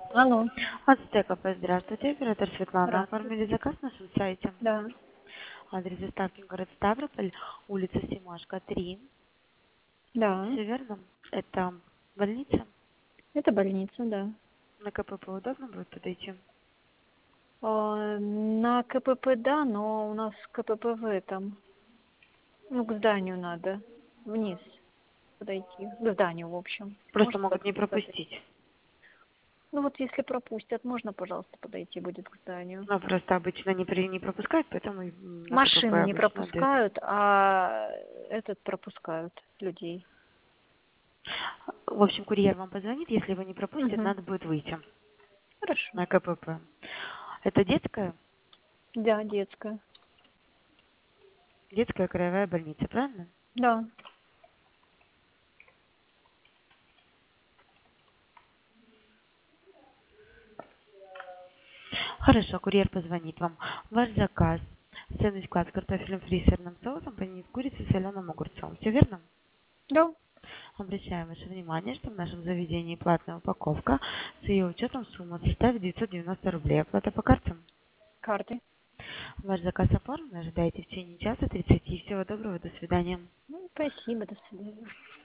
Алло, От Стекопа, здравствуйте, оператор Светлана. здравствуйте. Оформили заказ на нашем сайте. Да, Адрес доставки город Ставрополь, улица Семашко, 3. да, Все верно? Это больница. это больница, да. На КПП удобно будет подойти? На КПП, да, но у нас КПП в этом. Ну, к зданию надо. Вниз подойти. К зданию, в общем. Просто Можно могут не подсказать? пропустить. Ну, вот если пропустят, можно, пожалуйста, подойти будет к зданию. Но просто обычно не пропускают, поэтому на КПП Машины не обычно дают. пропускают, а этот пропускают людей. В общем, курьер вам позвонит, если его не пропустят, Угу. надо будет выйти Хорошо. на КПП. Это детская? Да, детская. Детская краевая больница, правильно? Да. Хорошо, курьер позвонит вам. Ваш заказ. Сэндвич-класс с картофелем фри с сырным соусом, панини с курицей и соленым огурцом. Все верно? Да. Обращаем ваше внимание, что в нашем заведении платная упаковка с ее учетом сумма составит 990 рублей. Оплата по карте. Карты. Ваш заказ оформлен. Ожидайте в течение часа 30. Всего доброго. До свидания. Ну, спасибо, до свидания.